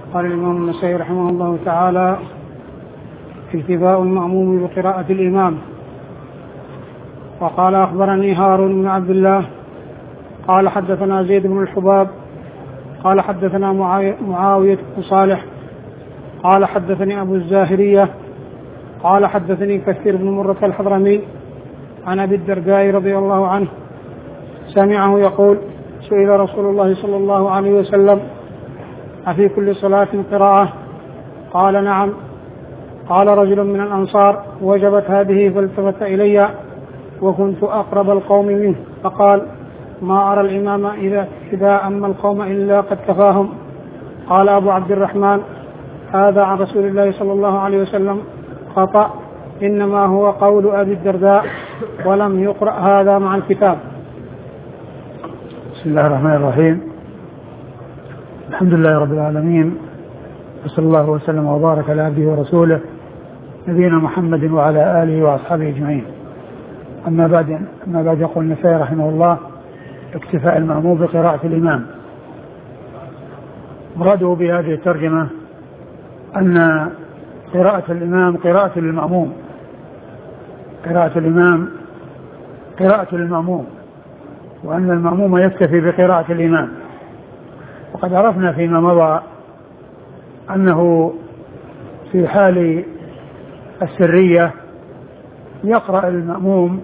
قال الإمام النسائي رحمه الله تعالى: اكتفاء المأموم بقراءة الإمام. وقال: أخبرني هارون بن عبد الله قال حدثنا زيد بن الحباب قال حدثنا معاوية بن صالح قال حدثني أبو الزاهرية قال حدثني كثير بن مرة الحضرمي عن أبي الدرداء رضي الله عنه سمعه يقول: سئل رسول الله صلى الله عليه وسلم: أفي كل صلاة قراءة؟ قال: نعم. قال رجل من الأنصار: وجبت هذه؟ فالتفت إلي وكنت أقرب القوم منه فقال: ما أرى الإمام إذا أما القوم إلا قد كفاهم. قال أبو عبد الرحمن: هذا عن رسول الله صلى الله عليه وسلم خطأ، إنما هو قول أبي الدرداء ولم يقرأ هذا مع الكتاب. بسم الله الرحمن الرحيم. الحمد لله رب العالمين، وصلى الله وسلم وبارك على عبده ورسوله نبينا محمد وعلى آله وأصحابه أجمعين. أما بعد يقول النسائي رحمه الله: اكتفاء المأموم بقراءة الإمام. مراده بهذه الترجمة أن قراءة الإمام قراءة للمأموم، قراءة الإمام قراءة للمأموم، وأن المأموم يكتفي بقراءة الإمام. وقد عرفنا فيما مضى أنه في حال السرية يقرأ المأموم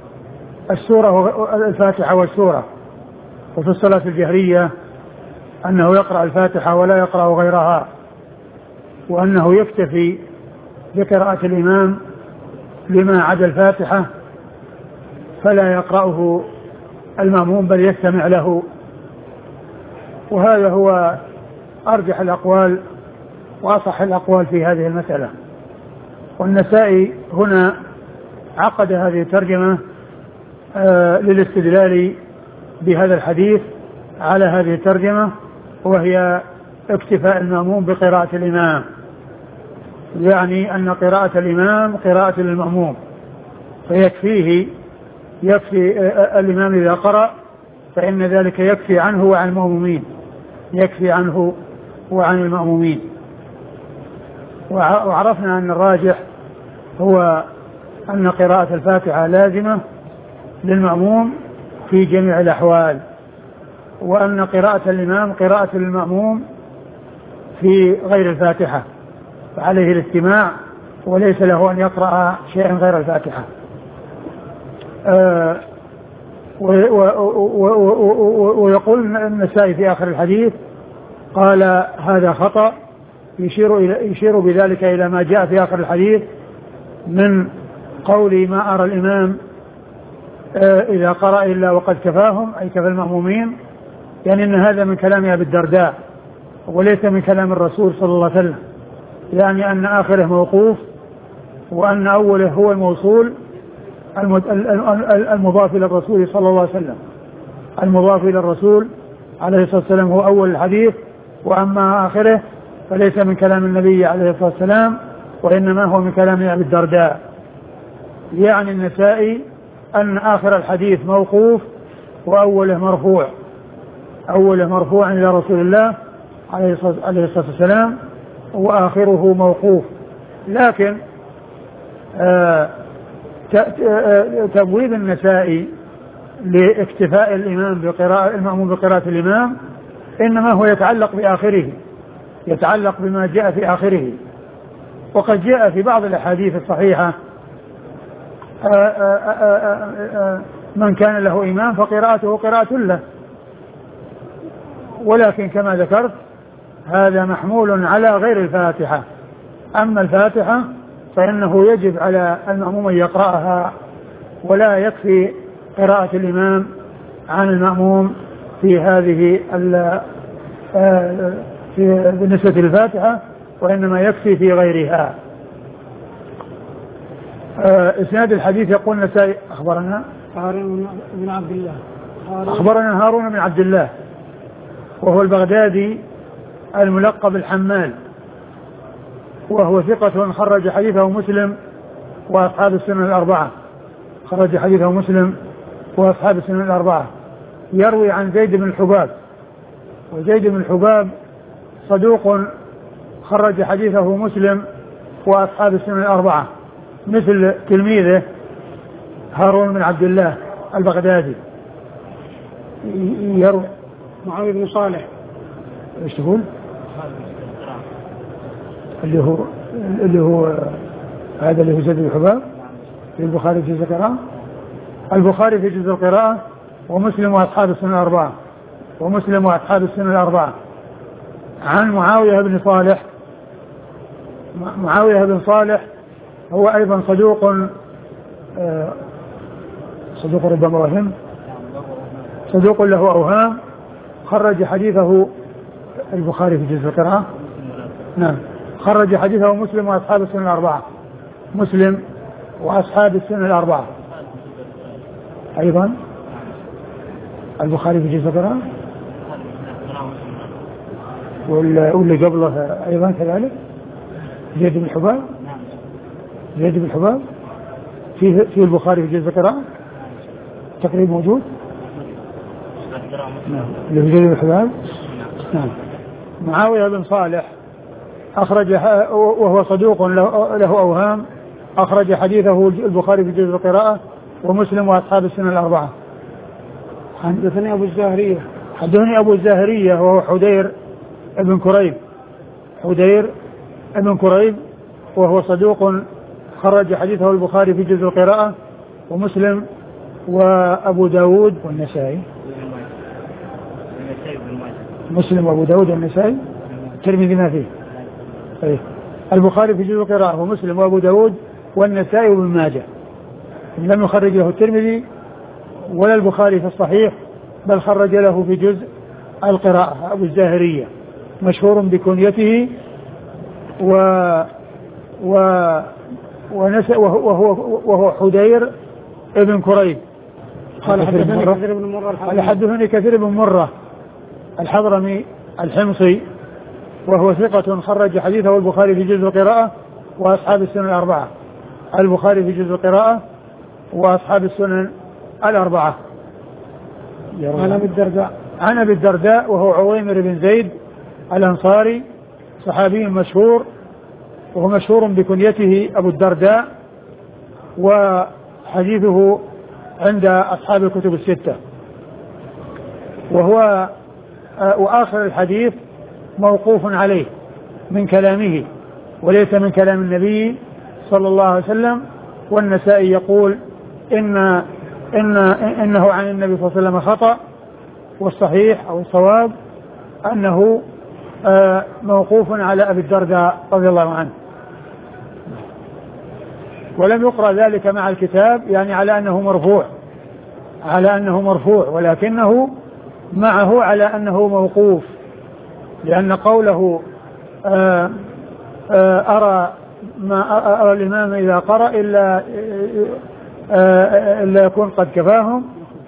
الفاتحة والسورة، وفي الصلاة الجهرية أنه يقرأ الفاتحة ولا يقرأ غيرها، وأنه يكتفي بقراءة الإمام لما عدا الفاتحة فلا يقرأه المأموم بل يستمع له. وهذا هو أرجح الأقوال وأصح الأقوال في هذه المسألة. والنسائي هنا عقد هذه الترجمة للاستدلال بهذا الحديث على هذه الترجمة، وهي اكتفاء المأموم بقراءة الإمام، يعني أن قراءة الإمام قراءة للمأموم، فيكفي الإمام إذا قرأ فإن ذلك يكفي عنه وعن المأمومين، يكفي عنه وعن المأمومين. وعرفنا أن الراجح هو أن قراءة الفاتحة لازمة للمأموم في جميع الأحوال، وأن قراءة الإمام قراءة للمأموم في غير الفاتحة، فعليه الاستماع وليس له أن يقرأ شيئا غير الفاتحة. ويقول النسائي في آخر الحديث: قال هذا خطأ، يشير بذلك إلى ما جاء في آخر الحديث من قول ما أرى الإمام إذا قرأ إلا وقد كفاهم، أي كفى المأمومين، يعني أن هذا من كلام أبي الدرداء وليس من كلام الرسول صلى الله عليه وسلم، يعني أن آخره موقوف وأن أوله هو الموصول المضاف إلى الرسول صلى الله عليه وسلم، المضاف إلى الرسول عليه الصلاة والسلام هو أول الحديث، وأما آخره فليس من كلام النبي عليه الصلاة والسلام وإنما هو من كلام أبي الدرداء. يعني النسائي أن آخر الحديث موقوف وأوله مرفوع، أوله مرفوع إلى رسول الله عليه الصلاة والسلام وآخره موقوف. لكن تبويب النسائي لاكتفاء المأموم بقراءة الإمام إنما هو يتعلق بآخره، يتعلق بما جاء في آخره. وقد جاء في بعض الأحاديث الصحيحة من كان له إمام فقراءته قراءة له، ولكن كما ذكرت هذا محمول على غير الفاتحة. أما الفاتحة فإنه يجب على المأموم أن يقرأها، ولا يكفي قراءة الإمام عن المأموم في هذه بالنسبة للفاتحة، وإنما يكفي في غيرها. إسناد الحديث يقول النسائي: أخبرنا هارون بن عبد الله، أخبرنا هارون بن عبد الله وهو البغدادي الملقب الحمال، وهو ثقة خرج حديثه مسلم وأصحاب السنن الأربعة، خرج حديثه مسلم وأصحاب السنن الأربعة. يروي عن زيد بن الحباب، وزيد بن الحباب صدوق خرج حديثه مسلم وأصحاب السنن الأربعة، مثل تلميذه هارون بن عبد الله البغدادي يروي معاوية بن صالح. ايش تقول؟ اللي هو هذا اللي هو زيد بن حباب في البخاري في جزء القراءة، البخاري في جزء القراءة، ومسلم وأصحاب السنن الأربعة، ومسلم وأصحاب السنن الأربعة. عن معاوية بن صالح، معاوية بن صالح هو أيضا صدوق ربما وهم، صدوق له أوهام، خرج حديثه البخاري في جزء القراءة، نعم، خرج حديثه مسلم وأصحاب السنن الأربعة، مسلم وأصحاب السنن الأربعة. أيضا البخاري في جزء القراءة، واللي قبله أيضا كذلك زيد بن حباب، زيد بن حباب في البخاري في جزء القراءة تقريبا موجود، نعم، اللي في زيد بن حباب، نعم. معاوية بن صالح أخرج وهو صدوق له أوهام، أخرج حديثه البخاري في جزء القراءة ومسلم وأصحاب السنن الأربعة. حدثني أبو الزاهرية، حدثني أبو الزاهرية وهو حدير ابن كريب، حدير ابن كريب وهو صدوق، خرج حديثه البخاري في جزء القراءة ومسلم وأبو داود والنسائي، مسلم وأبو داود والنسائي، الترمذي ما فيه، أيه. البخاري في جزء القراءة ومسلم وأبو داود والنسائي وابن ماجه، لم يخرج له الترمذي ولا البخاري في الصحيح، بل خرج له في جزء القراءة. أبو الزاهرية مشهور بكنيته وهو حدير ابن كريب. قال حدثني كثير بن مرة، قال حدثني كثير بن مرة الحضرمي الحمصي وهو ثقة، خرج حديثه البخاري في جزء القراءة وأصحاب السنن الأربعة، البخاري في جزء القراءة وأصحاب السنن الأربعة. عن أبي الدرداء وهو عويمر بن زيد الأنصاري، صحابي مشهور، وهو مشهور بكنيته أبو الدرداء، وحديثه عند أصحاب الكتب الستة، وهو وآخر الحديث موقوف عليه من كلامه وليس من كلام النبي صلى الله عليه وسلم. والنسائي يقول إنه عن النبي صلى الله عليه وسلم خطأ، والصحيح أو الصواب أنه موقوف على أبي الدرداء رضي الله عنه، ولم يقرأ ذلك مع الكتاب، يعني على أنه مرفوع، ولكنه معه على أنه موقوف، لأن قوله أرى الإمام إذا قرأ إلا يكون قد كفاهم،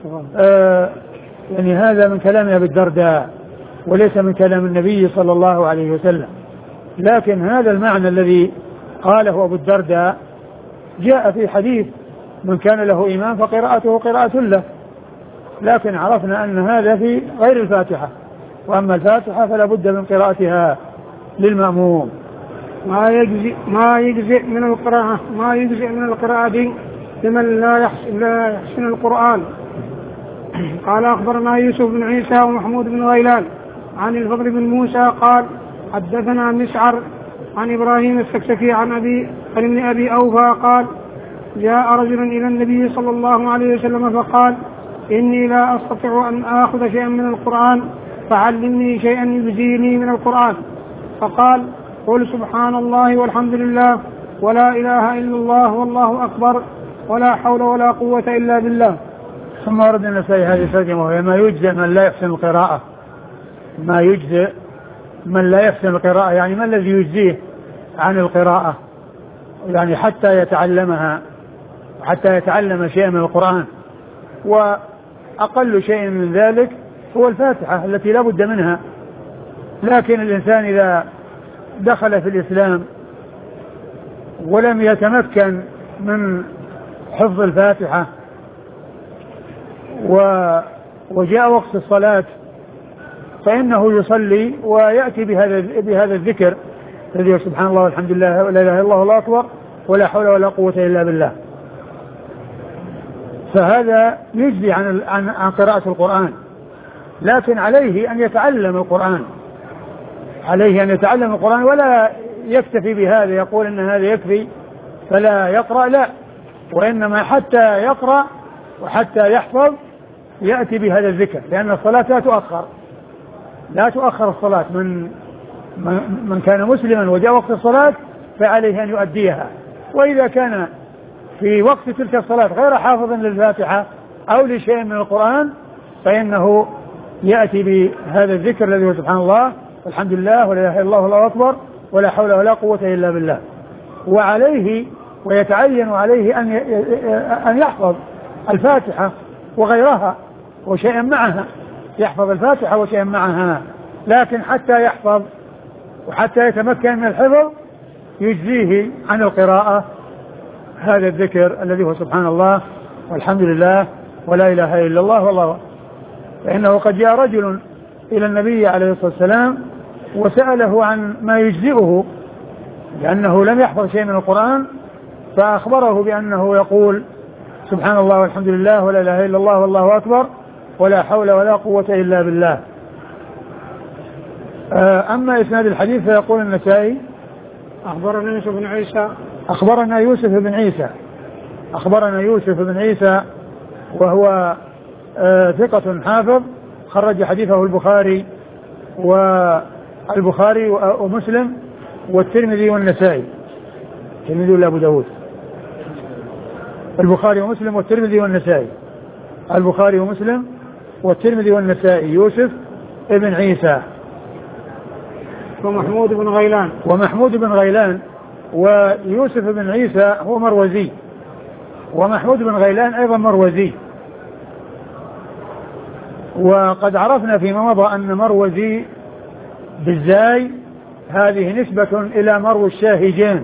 يعني هذا من كلام أبي الدرداء وليس من كلام النبي صلى الله عليه وسلم. لكن هذا المعنى الذي قاله أبو الدرداء جاء في حديث من كان له إمام فقراءته قراءة له، لكن عرفنا أن هذا في غير الفاتحة، وأما الفاتحة فلا بد من قراءتها للمأموم. ما يجزئ من القراءة لمن لا يحسن القرآن. قال أخبرنا يوسف بن عيسى ومحمود بن غيلان عن الفضل بن موسى قال حدثنا مسعر عن إبراهيم السكسكي عن ابن أبي أوفى قال جاء رجل إلى النبي صلى الله عليه وسلم فقال إني لا أستطيع أن آخذ شيئا من القرآن فعلمني شيئا يجزيني من القرآن. فقال قل سبحان الله والحمد لله ولا إله إلا الله والله أكبر ولا حول ولا قوة إلا بالله. ثم ورد النسائي هذه الترجمة، وهي ما يجزئ من لا يحسن القراءة، ما يجزئ من لا يحسن القراءة، يعني ما الذي يجزيه عن القراءة، يعني حتى يتعلمها، حتى يتعلم شيئا من القرآن. وأقل شيء من ذلك هو الفاتحة التي لا بد منها، لكن الإنسان إذا دخل في الإسلام ولم يتمكن من حفظ الفاتحة وجاء وقت الصلاة فإنه يصلي ويأتي بهذا الذكر الذي سبحان الله والحمد لله ولا إله إلا الله والله أكبر ولا حول ولا قوة إلا بالله. فهذا يجزي عن قراءة القرآن، لكن عليه أن يتعلم القرآن، عليه أن يتعلم القرآن ولا يكتفي بهذا يقول إن هذا يكفي فلا يقرأ، لا، وإنما حتى يقرأ وحتى يحفظ يأتي بهذا الذكر، لأن الصلاة لا تؤخر الصلاة. من كان مسلما وجاء وقت الصلاة فعليه أن يؤديها، وإذا كان في وقت تلك الصلاة غير حافظ للفاتحة أو لشيء من القرآن فإنه يأتي بهذا الذكر الذي هو سبحان الله والحمد لله ولا إله إلا الله والله أكبر ولا حول ولا قوة إلا بالله. وعليه ويتعين عليه أن يحفظ الفاتحة وغيرها وشيئا معها، يحفظ الفاتحة وشيئا معها، لكن حتى يحفظ وحتى يتمكن من الحفظ يجزيه عن القراءة هذا الذكر الذي هو سبحان الله والحمد لله ولا إله إلا الله والله. فإنه قد جاء رجل إلى النبي عليه الصلاة والسلام وسأله عن ما يجزئه لأنه لم يحفظ شيء من القرآن، فأخبره بأنه يقول سبحان الله والحمد لله ولا إله إلا الله والله أكبر ولا حول ولا قوة إلا بالله. أما إسناد الحديث فيقول النسائي أخبرنا يوسف بن عيسى وهو ثقة حافظ خرج حديثه البخاري ومسلم والترمذي والنسائي. الترمذي ولا أبو داود؟ البخاري ومسلم والترمذي والنسائي. البخاري ومسلم والترمذي والنسائي. يوسف ابن عيسى ومحمود بن غيلان. ويوسف بن عيسى هو مروزي، ومحمود بن غيلان أيضا مروزي. وقد عرفنا فيما مضى أن مروزي بالزاي هذه نسبة إلى مرو الشاهجين،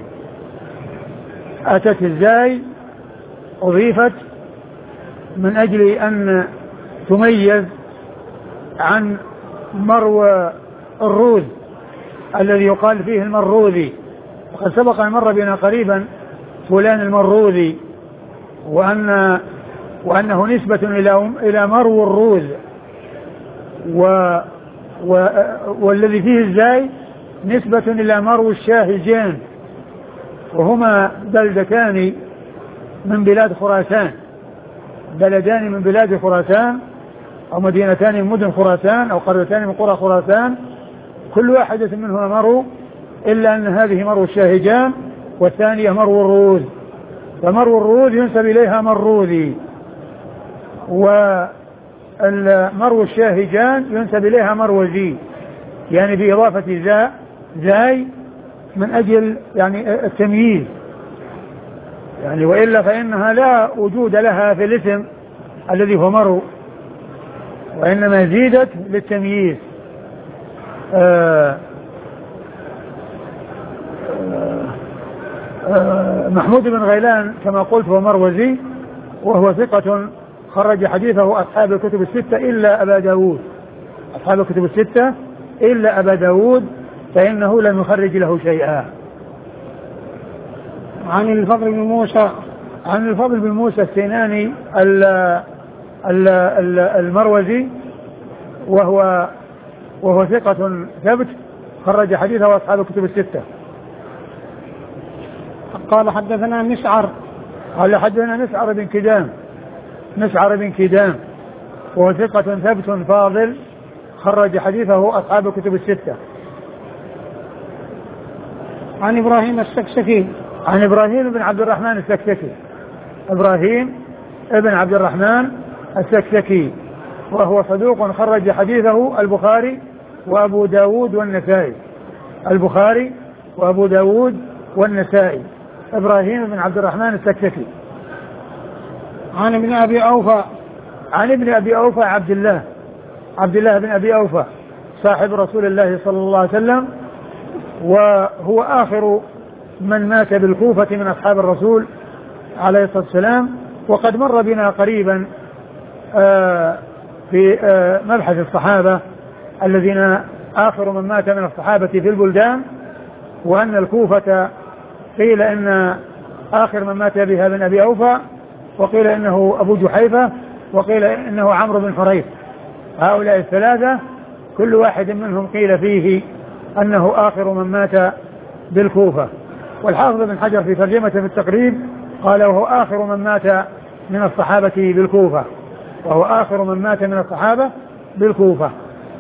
أتت الزاي أضيفت من أجل أن تميز عن مرو الروذ الذي يقال فيه المروذي. وقد سبق أن مر بنا قريبا فلان المروذي وأنه نسبة إلى مرو الروذ، والذي فيه الزاي نسبة إلى مرو الشاهجين، وهما بلدتان من بلاد خراسان، بلدان من بلاد خراسان أو مدينتان من مدن خراسان أو قريتان من قرى خراسان، كل واحدة منهما مرو، إلا أن هذه مرو الشاهجان والثانية مرو الروذ. فمرو الروذ ينسب إليها مروذي، ومرو الشاهجان ينسب إليها مروزي، يعني بإضافة زاي من أجل يعني التمييز، يعني وإلا فإنها لا وجود لها في الاسم الذي هو مرو، وإنما زيدت للتمييز. محمود بن غيلان كما قلت هو مروزي، وهو ثقة خرج حديثه أصحاب الكتب الستة إلا أبا داود، أصحاب الكتب الستة إلا أبا داود فإنه لم يخرج له شيئا. عن الفضل بن موسى السيناني المروزي، وهو ثقة ثبت خرج حديثه أصحاب الكتب الستة. قال حدثنا مسعر بن كدام وهو ثقة ثبت فاضل خرج حديثه أصحاب الكتب الستة. عن إبراهيم بن عبد الرحمن السكسكي، إبراهيم ابن عبد الرحمن السكسكي، وهو صدوق خرج حديثه البخاري وأبو داود والنسائي. البخاري وأبو داود والنسائي. إبراهيم بن عبد الرحمن السكسكي. عن ابن أبي أوفى عبد الله بن أبي أوفى صاحب رسول الله صلى الله عليه وسلم، وهو آخر من مات بالكوفة من أصحاب الرسول عليه الصلاة والسلام. وقد مر بنا قريبا في مبحث الصحابة الذين آخر من مات من الصحابة في البلدان، وأن الكوفة قيل إن آخر من مات بها بن أبي أوفى، وقيل إنه أبو جحيفة، وقيل إنه عمرو بن حريث. هؤلاء الثلاثة كل واحد منهم قيل فيه أنه آخر من مات بالكوفة. والحافظ بن حجر في ترجمته في التقريب قال وهو آخر من مات من الصحابة بالكوفة، وهو آخر من مات من الصحابة بالكوفة.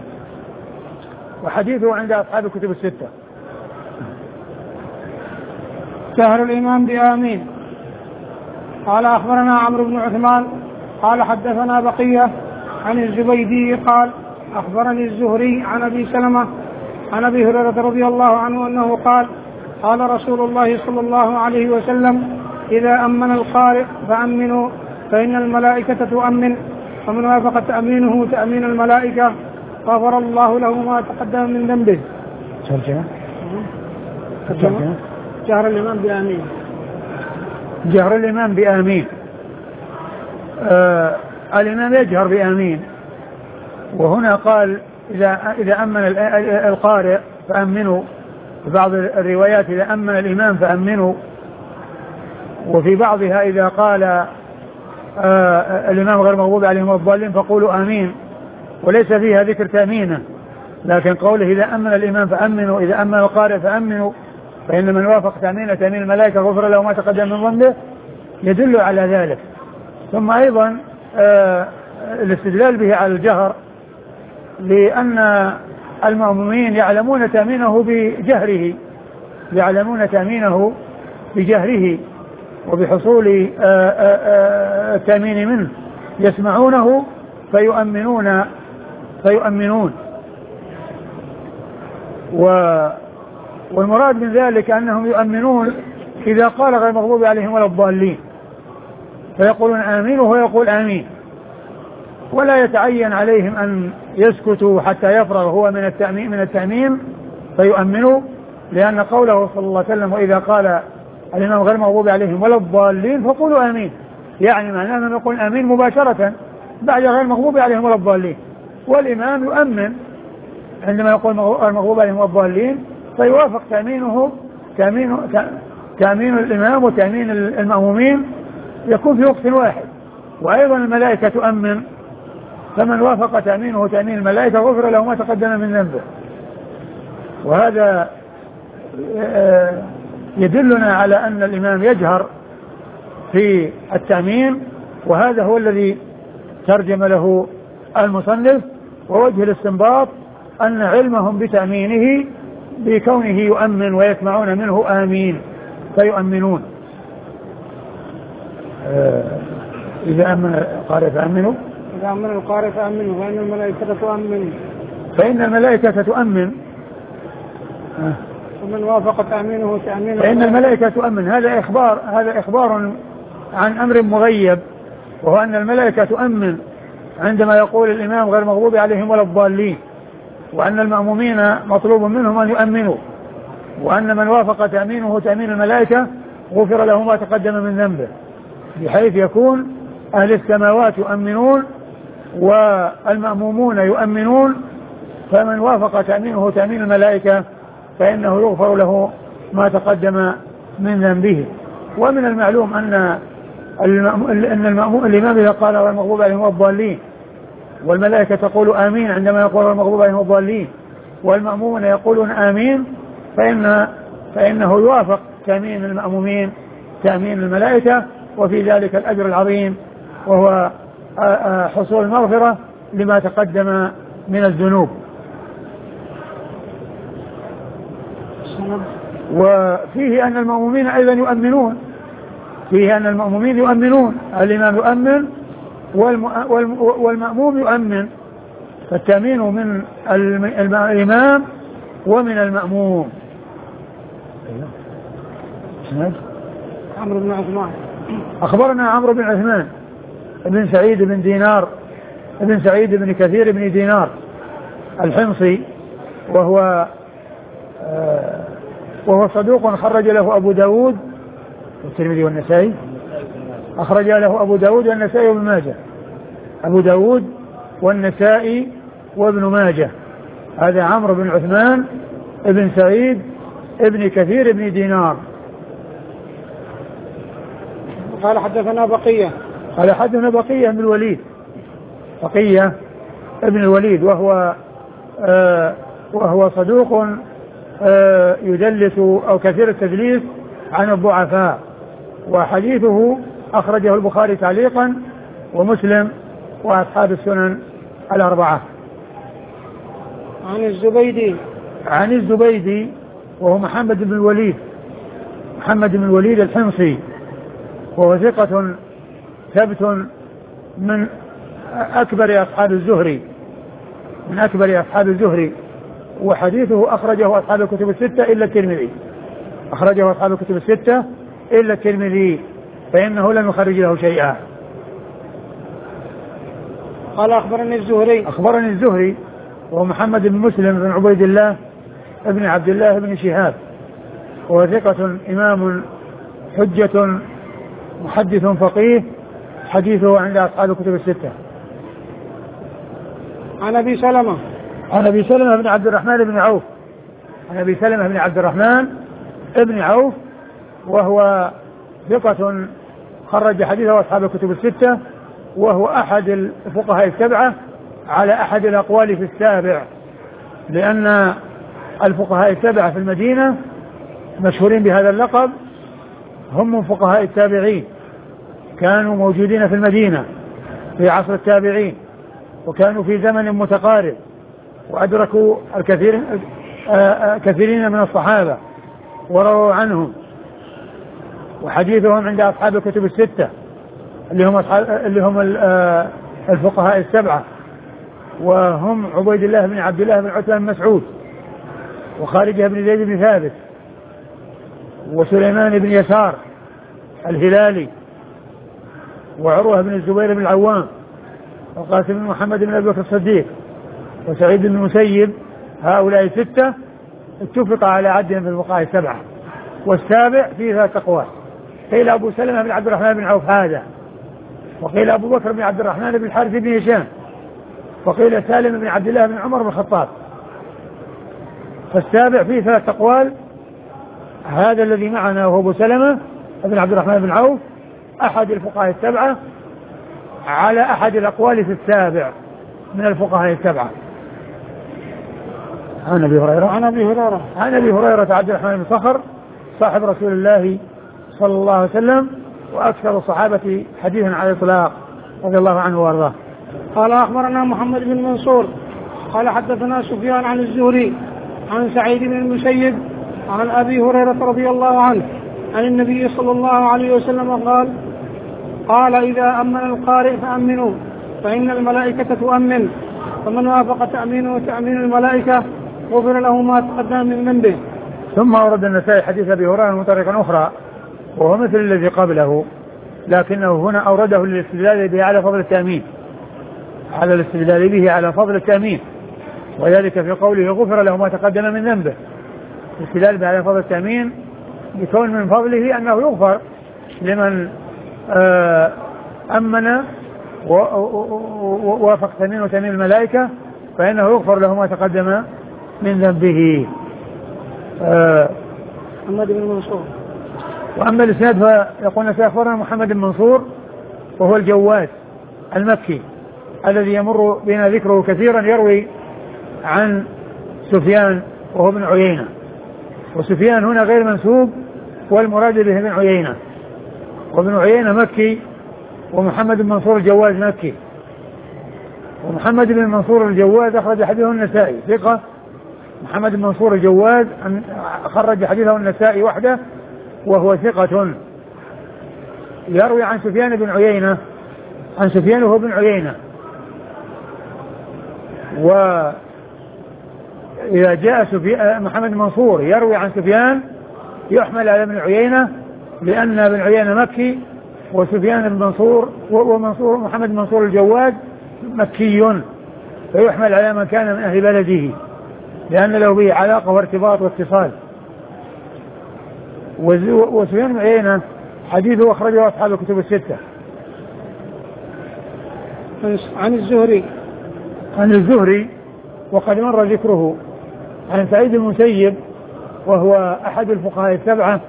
وحديثه عند أصحاب الكتب الستة. سهل الإمام بآمين. قال أخبرنا عمرو بن عثمان قال حدثنا بقية عن الزبيدي قال أخبرني الزهري عن أبي سلمة عن أبي هريرة رضي الله عنه أنه قال قال رسول الله صلى الله عليه وسلم إذا أمن القارئ فأمنوا فإن الملائكة تؤمن، ومن وافق تأمينه تأمين الملائكة غفر الله له ما تقدم من ذنبه. جهر الإمام بآمين. جهر الإمام بآمين. الإمام يجهر بآمين، وهنا قال إذا أمن القارئ فأمنوا، في بعض الروايات إذا أمن الإمام فأمنوا، وفي بعضها إذا قال الإمام غير مغضوب عليهم ولا الضالين فقولوا آمين، وليس فيها ذكر تأمينه، لكن قوله إذا أمن الإمام فأمنوا إذا أمن القارئ فأمنوا فإن من وافق تأمين الملائكة غفر له ما تقدم من ذنبه يدل على ذلك. ثم أيضا الاستدلال به على الجهر لأن المأمومين يعلمون تأمينه بجهره وبحصول التأمين منه، يسمعونه فيؤمنون. والمراد من ذلك أنهم يؤمنون إذا قال غير مغضوب عليهم ولا الضالين فيقولون آمين وهو يقول آمين، ولا يتعين عليهم أن يسكتوا حتى يفرغ هو من التأمين فيؤمنوا، لأن قوله صلى الله عليه وسلم وإذا قال الإمام غير مغضوب عليهم ولا الضالين فقولوا آمين، يعني معناه أنهم يقول آمين مباشرة بعد غير مغضوب عليهم ولا الضالين، والإمام يؤمن عندما يقول المغضوب عليهم ولا الضالين فيوافق تأمين الإمام وتأمين المأمومين يكون في وقت واحد. وأيضا الملائكة تؤمن، فمن وافق تأمينه تأمين الملائكة غفر له ما تقدم من ذنبه. وهذا يدلنا على أن الإمام يجهر في التأمين، وهذا هو الذي ترجم له المصنف. ووجه الاستنباط أن علمهم بتأمينه بكونه يؤمن ويسمعون منه آمين فيؤمنون. إذا أمن القارئ فأمنوا فإن الملائكة تؤمن ومن وافق تأمينه تأمين فإن الملائكة تؤمن. هذا إخبار عن أمر مغيب، وهو أن الملائكة تؤمن عندما يقول الإمام غير مغضوب عليهم ولا الضالين، وأن المأمومين مطلوب منهم أن يؤمنوا، وأن من وافق تأمينه تأمين الملائكة غفر له ما تقدم من ذنبه، بحيث يكون أهل السماوات يؤمنون والمأمومون يؤمنون، فمن وافق تأمينه تأمين الملائكة فإنه يغفر له ما تقدم من ذنبه. ومن المعلوم أن الإمام إذا قال المغضوب عليهم والضالين والملائكة تقول آمين عندما يقول المغضوب عليهم والضالين والمأمومون يقولون آمين فإنه يوافق تأمين المأمومين تأمين الملائكة، وفي ذلك الأجر العظيم وهو حصول المغفرة لما تقدم من الذنوب. وفيه أن المأمومين أيضا يؤمنون، الإمام يؤمن والمأموم يؤمن، فالتأمين من الإمام ومن المأموم. عمرو بن عثمان. أخبرنا عمرو بن عثمان ابن سعيد بن دينار ابن سعيد بن كثير بن دينار الحمصي، وهو صدوق خرج له أبو داود والترمذي والنسائي، أخرج له أبو داود والنسائي وابن ماجه، أبو داود والنسائي وابن ماجه. هذا عمرو بن عثمان ابن سعيد ابن كثير بن دينار. قال حدثنا بقية. قال حدثنا بقية بن الوليد، بقية ابن الوليد وهو صدوق يدلس أو كثير التدليس عن الضعفاء، وحديثه أخرجه البخاري تعليقا ومسلم وأصحاب السنن الأربعة. عن الزبيدي وهو محمد بن الوليد، محمد بن الوليد الحمصي، وهو ثقة ثبت من أكبر أصحاب الزهري، من أكبر أصحاب الزهري، وحديثه أخرجه أصحاب الكتب الستة إلا الترمذي، أخرجه أصحاب الكتب الستة إلا الترمذي، فإنه لم يخرج له شيئا. قال أخبرني الزهري وهو محمد بن مسلم بن عبيد الله ابن عبد الله بن شهاب، وهو ثقة إمام حجة محدث فقيه، حديثه عند أصحاب الكتب الستة. عن أبي سلمة بن عبد الرحمن بن عوف، عن أبي سلمة بن عبد الرحمن بن عوف، وهو ثقة خرج حديثه أصحاب الكتب الستة، وهو أحد الفقهاء السبعة على أحد الأقوال في السابع، لأن الفقهاء السبعة في المدينة مشهورين بهذا اللقب، هم من فقهاء التابعين، كانوا موجودين في المدينة في عصر التابعين، وكانوا في زمن متقارب، وأدركوا كثيرين من الصحابة ورووا عنهم، وحديثهم عند أصحاب الكتب الستة اللي هم الفقهاء السبعة، وهم عبيد الله بن عبد الله بن عتبة بن مسعود، وخارجة بن زيد بن ثابت، وسليمان بن يسار الهلالي، وعروة بن الزبير بن العوام، وقاسم بن محمد بن أبي بكر الصديق، وسعيد بن المسيب. هؤلاء الستة اتفق على عدهم في الفقهاء السبعة، والسابع فيه ثلاث أقوال، قيل أبو سلمة بن عبد الرحمن بن عوف هذا، وقيل أبو بكر بن عبد الرحمن بن الحارث بن هشام، وقيل سالم بن عبد الله بن عمر بن الخطاب. فالسابع فيه ثلاث أقوال، هذا الذي معنا وهو أبو سلمة بن عبد الرحمن بن عوف أحد الفقهاء السبعة على أحد الأقوال في السابع من الفقهاء السبعة. عن أبي هريرة عبد الرحمن بن صخر صاحب رسول الله صلى الله عليه وسلم، وأكثر الصحابة حديثا على الإطلاق رضي الله عنه وارضاه. قال أخبرنا محمد بن منصور قال حدثنا سفيان عن الزهري عن سعيد بن المسيب عن أبي هريرة رضي الله عنه عن النبي صلى الله عليه وسلم قال إذا أمن القارئ فأمنوا فإن الملائكة تؤمن، فمن وافق تأمينه وتأمين الملائكة غفر له ما تقدم من ذنبه. ثم أورد النسائي حديث أبي هريرة من طريق أخرى وهو مثل الذي قبله، لكنه هنا أورده للاستدلال به على فضل التأمين، على الاستدلال به على فضل التأمين، وذلك في قوله غفر له ما تقدم من ذنبه، الاستدلال به على فضل التأمين يكون من فضله أنه يغفر لمن أمن ووافق تأمين وتأمين الملائكة، فإنه يغفر له ما تقدم من ذنبه. محمد بن منصور. وأما الإسناد فيقول سيخبرنا محمد بن منصور وهو الجواد المكي الذي يمر بنا ذكره كثيرا، يروي عن سفيان وهو ابن عيينة، وسفيان هنا غير منسوب والمراد به ابن عيينة، وابن عيينة مكي، ومحمد بن منصور الجواد مكي. ومحمد بن منصور الجواد أخرج حديثه النسائي ثقة، محمد بن منصور الجواد خرج حديثه النسائي وحده وهو ثقة، يروي عن سفيان بن عيينة، عن سفيان وهو بن عيينة. وإذا جاء محمد بن منصور يروي عن سفيان يحمل على ابن عيينة، لأن ابن عيينة مكي، وسفيان بن منصور ومنصور محمد بن منصور الجواد مكي، فيحمل على من كان من أهل بلده لأن له به علاقة وارتباط واتصال. وسفيان بن عيينة حديثه أخرجه أصحاب الكتب الستة. عن الزهري وقد مر ذكره. عن سعيد المسيب وهو أحد الفقهاء السبعة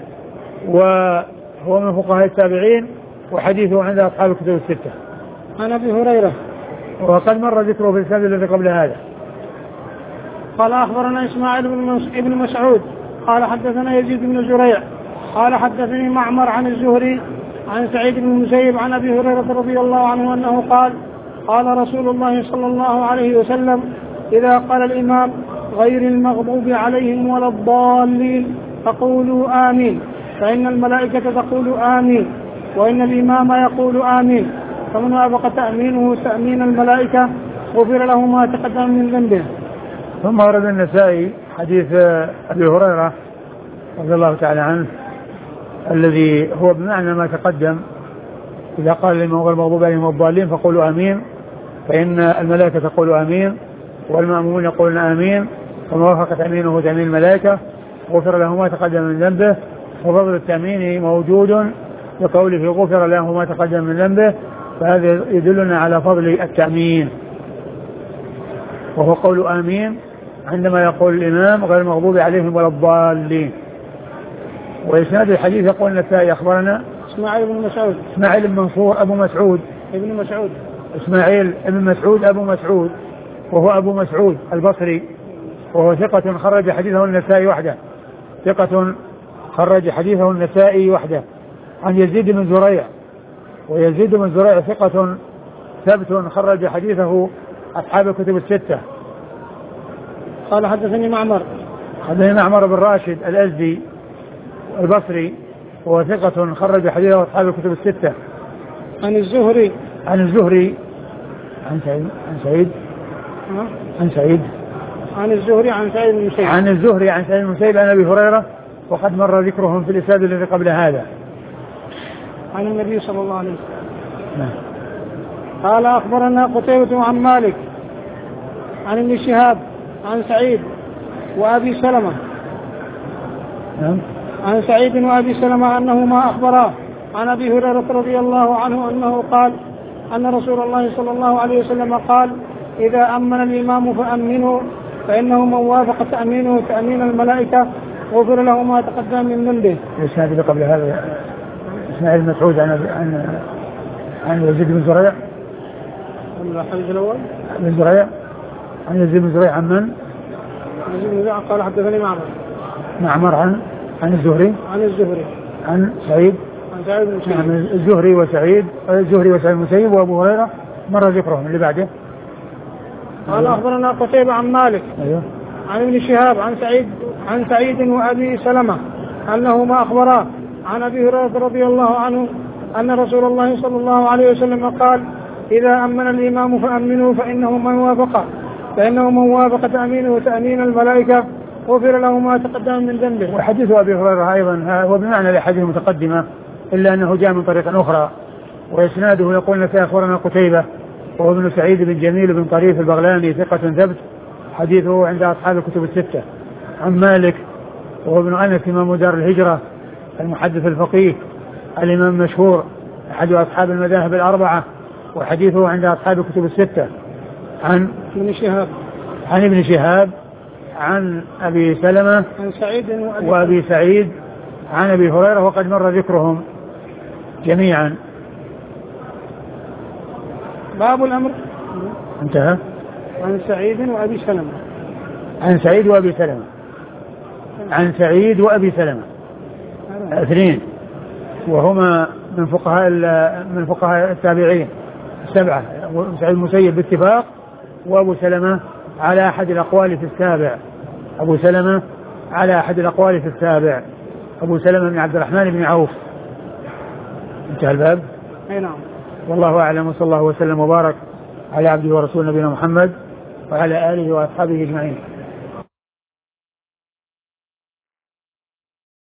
وهو من فقهاء التابعين وحديثه عند أصحاب الكتب الستة. عن أبي هريرة وقد مر ذكره في الكتاب الذي قبل هذا. قال أخبرنا إسماعيل بن مسعود قال حدثنا يزيد بن زريع قال حدثني معمر عن الزهري عن سعيد بن المسيب عن أبي هريرة رضي الله عنه أنه قال قال رسول الله صلى الله عليه وسلم إذا قال الإمام غير المغضوب عليهم ولا الضالين فقولوا آمين فإن الملائكة تقول آمين وإن الإمام يقول آمين فمن وافق تأمينه تأمين الملائكة غفر له ما تقدم من ذنبه. ثم ورد النسائي حديث أبي هريرة رضي الله تعالى عنه الذي هو بمعنى ما تقدم إذا قال الإمام غير المغضوب عليهم الضالين فقولوا آمين فإن الملائكة تقول آمين والمأمومون يقولون آمين فما وافق تأمينه تأمين الملائكة غفر له ما تقدم من ذنبه. وفضل التأمين موجود بقوله غفر له ما تقدم من ذنبه فهذا يدلنا على فضل التأمين وهو قول آمين عندما يقول الإمام غير المغضوب عليهم ولا الضالين. وإسناد الحديث يقول النسائي أخبرنا إسماعيل بن مسعود إسماعيل بن منصور أبو مسعود ابن مسعود إسماعيل بن مسعود أبو مسعود وهو أبو مسعود البصري وهو ثقة خرج حديثه النسائي وحده ثقة خرج حديثه النسائي وحده. عن يزيد بن زريع ويزيد بن زريع ثقة ثبت خرج حديثه أصحاب الكتب الستة. قال حدثني معمر بن راشد الأزدي البصري وهو ثقة خرج حديثه أصحاب الكتب الستة. عن الزهري عن سعيد عن الزهري عن سعيد بن المسيب عن المسيب عن أبي هريرة وقد مر ذكرهم في الإسناد الذي قبل هذا. عن النبي صلى الله عليه وسلم قال أخبرنا قتيبة عن مالك عن ابن شهاب عن سعيد وأبي سلمة عن سعيد وأبي سلمة أنهما أخبراه عن أبي هريرة رضي الله عنه أنه قال أن رسول الله صلى الله عليه وسلم قال إذا أمن الإمام فأمنوا فإنه من وافق تأمينه تأمين الملائكة غفر له ما تقدم من ذنبه. الإسناد اللي قبل هذا إسماعيل بن مسعود عن يزيد بن زريع الحديث الأول بن زريع عن يزيد بن زريع عن من؟ يزيد بن زريع قال حدثني معمر عن الزهري عن سعيد بن المسيب الزهري وسعيد المسيب وأبو هريرة مر ذكرهم اللي بعده. قال أخبرنا قتيبة عن مالك عن ابن شهاب عن سعيد وأبي سلمة أنهما أخبراه عن أبي هريرة رضي الله عنه أن رسول الله صلى الله عليه وسلم قال إذا أمن الإمام فأمنوا فإنه من وافق تأمينه تأمين الملائكة غفر له ما تقدم من ذنبه. وحديث أبي هريرة أيضا هو بمعنى الأحاديث المتقدمة إلا أنه جاء من طريق أخرى وإسناده يقول في أخبرنا قتيبة وهو ابن سعيد بن جميل بن طريف البغلاني ثقة ثبت حديثه عند أصحاب الكتب الستة. عن مالك وهو ابن أنس إمام دار الهجرة المحدث الفقيه الإمام المشهور أحد أصحاب المذاهب الأربعة وحديثه عند أصحاب الكتب الستة. عن ابن شهاب عن أبي سلمة عن سعيد وأبي سعيد عن أبي هريرة وقد مر ذكرهم جميعا. باب الأمر انتهى. عن سعيد وأبي سلمة اثنين وهما من فقهاء التابعين السبعة. سعيد المسيب باتفاق وأبو سلمة على أحد الأقوال في السابع أبو سلمة بن عبد الرحمن بن عوف. انتهى الباب. نعم. والله أعلم وصلى الله وسلم وبارك على عبده ورسوله نبينا محمد وعلى آله وأصحابه أجمعين.